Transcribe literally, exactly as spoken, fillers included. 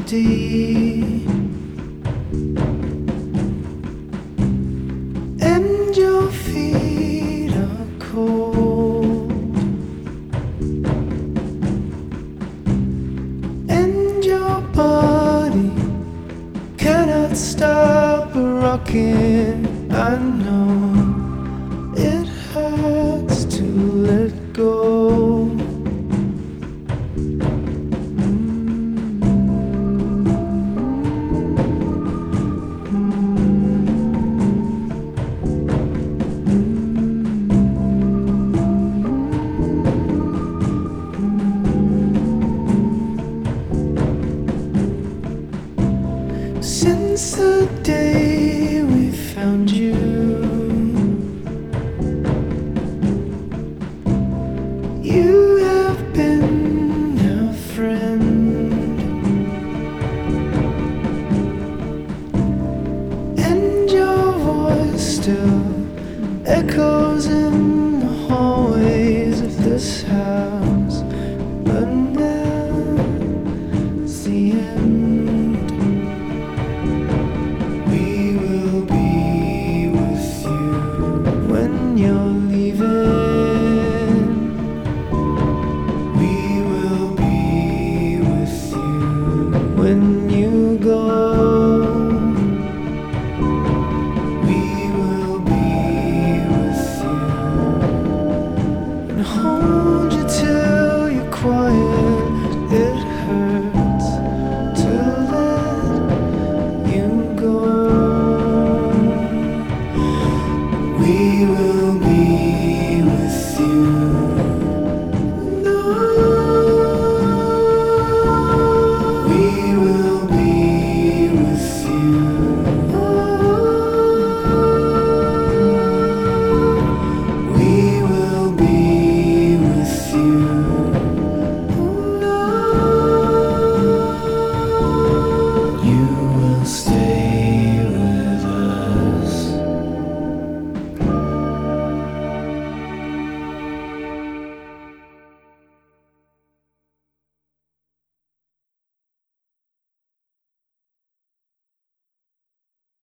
empty, and your feet are cold, and your body cannot stop rocking. I know it hurts to let go. Since the day we found you, you have been a friend, and your voice still echoes in the hallways of this house. But now it's the end.